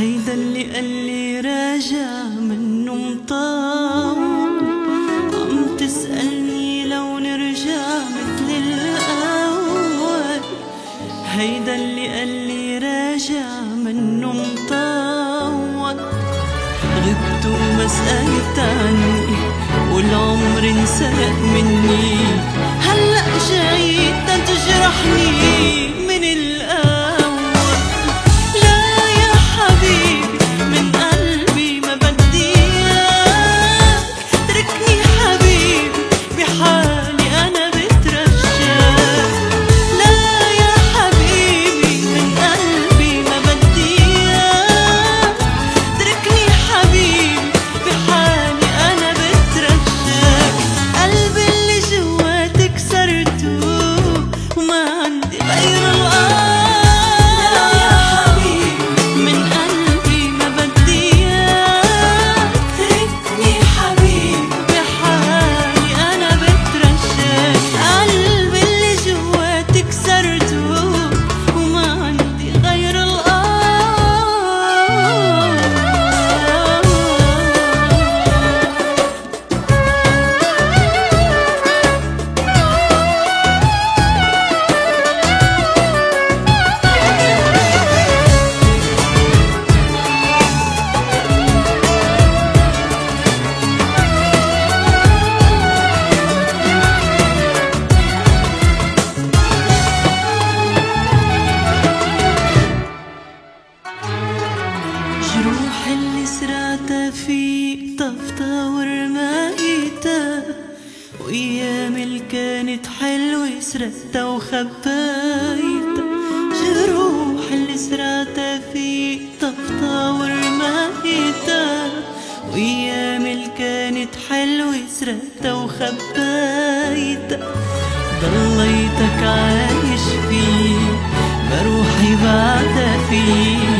هيدا اللي قالي راجع منه مطول، عم تسألني لو نرجع مثل الأول. هيدا اللي قالي راجع منه مطول، غبت وما سألت عني والعمر انسرق مني، هلأ جاي تجرحني من الأول. لا يا حبيبي من قلبي ما بدي إياك، تركني حبيبي بحالي أنا بترجاك. لا يا حبيبي من قلبي ما بدي إياك، تركني حبيبي بحالي أنا بترجاك. قلبي اللي جواتك كسرته وما عندي غير الآه. لا يا حبيبي من قلبي ما بدي إياك، تركني حبيبي بحالي أنا بترجاك. قلبي اللي جواتك كسرته وما عندي غير الآه. جروح اللي سرعتها فيك طفتها ورمايتها، وأيام اللي كانت حلوة سرقتها وخبايتها. جروح اللي سرعتها فيك طفتها ورمايتها، وأيام اللي كانت حلوة سرقتها وخبايتها. ضليتك عايش فيه بروحي بعدها فيه،